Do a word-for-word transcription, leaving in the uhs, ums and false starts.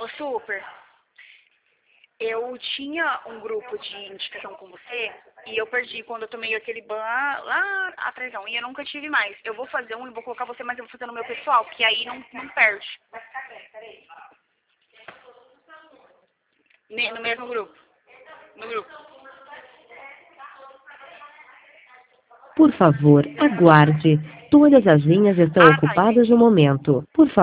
Ô, Super, eu tinha um grupo de indicação com você e eu perdi quando eu tomei aquele ban lá, lá atrás não, e eu nunca tive mais. Eu vou fazer um e vou colocar você, mas eu vou fazer no meu pessoal, porque aí não, não perde. Ne- No mesmo grupo. No grupo. Por favor, aguarde. Todas as linhas estão Ah, tá, entendi. ocupadas no momento. Por favor.